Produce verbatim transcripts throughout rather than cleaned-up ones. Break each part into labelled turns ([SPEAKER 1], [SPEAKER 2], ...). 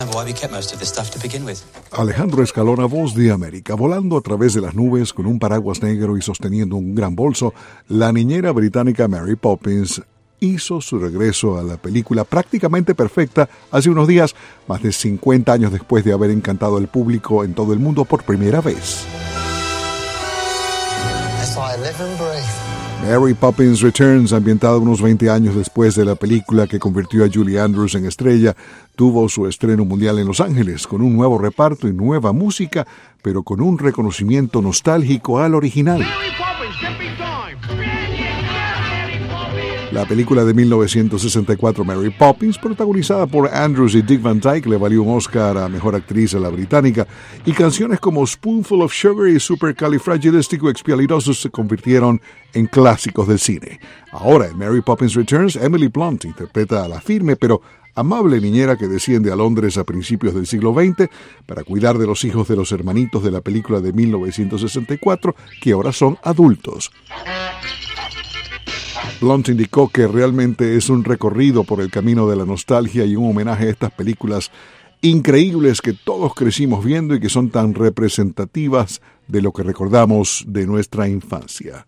[SPEAKER 1] Alejandro Escalona, Voz de América. Volando a través de las nubes con un paraguas negro y sosteniendo un gran bolso, la niñera británica Mary Poppins hizo su regreso a la película prácticamente perfecta hace unos días, más de cincuenta años después de haber encantado al público en todo el mundo por primera vez. Mary Poppins Returns, ambientada unos veinte años después de la película que convirtió a Julie Andrews en estrella, tuvo su estreno mundial en Los Ángeles, con un nuevo reparto y nueva música, pero con un reconocimiento nostálgico al original. La película de mil novecientos sesenta y cuatro, Mary Poppins, protagonizada por Andrews y Dick Van Dyke, le valió un Oscar a Mejor Actriz a la británica, y canciones como Spoonful of Sugar y Supercalifragilisticexpialidocious se convirtieron en clásicos del cine. Ahora, en Mary Poppins Returns, Emily Blunt interpreta a la firme pero amable niñera que desciende a Londres a principios del siglo veinte para cuidar de los hijos de los hermanitos de la película de mil novecientos sesenta y cuatro, que ahora son adultos. Blunt indicó que realmente es un recorrido por el camino de la nostalgia y un homenaje a estas películas increíbles que todos crecimos viendo y que son tan representativas de lo que recordamos de nuestra infancia.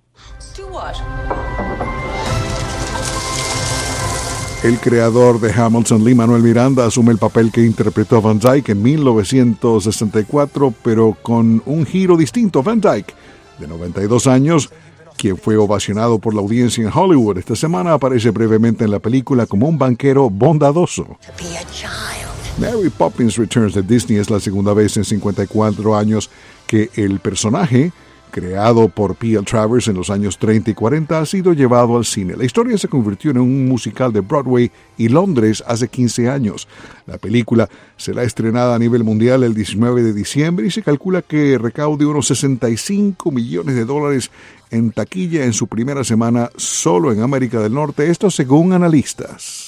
[SPEAKER 1] El creador de Hamilton, Lin-Manuel Miranda, asume el papel que interpretó a Van Dyke en mil novecientos sesenta y cuatro, pero con un giro distinto. Van Dyke, de noventa y dos años, quien fue ovacionado por la audiencia en Hollywood esta semana, aparece brevemente en la película como un banquero bondadoso. Mary Poppins Returns de Disney es la segunda vez en cincuenta y cuatro años que el personaje, creado por P L Travers en los años treinta y cuarenta, ha sido llevado al cine. La historia se convirtió en un musical de Broadway y Londres hace quince años. La película será estrenada a nivel mundial el diecinueve de diciembre y se calcula que recaude unos sesenta y cinco millones de dólares en taquilla en su primera semana solo en América del Norte, esto según analistas.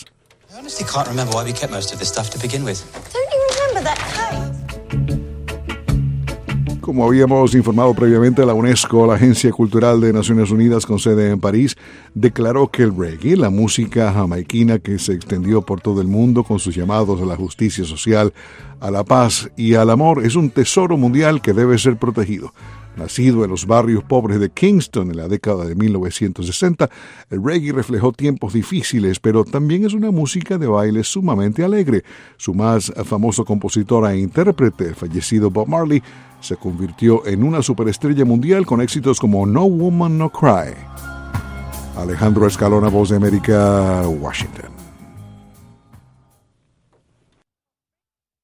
[SPEAKER 1] Como habíamos informado previamente, la UNESCO, la Agencia Cultural de Naciones Unidas con sede en París, declaró que el reggae, la música jamaiquina que se extendió por todo el mundo con sus llamados a la justicia social, a la paz y al amor, es un tesoro mundial que debe ser protegido. Nacido en los barrios pobres de Kingston en la década de mil novecientos sesenta, el reggae reflejó tiempos difíciles, pero también es una música de baile sumamente alegre. Su más famoso compositor e intérprete, el fallecido Bob Marley, se convirtió en una superestrella mundial con éxitos como No Woman No Cry. Alejandro Escalona, Voz de América, Washington.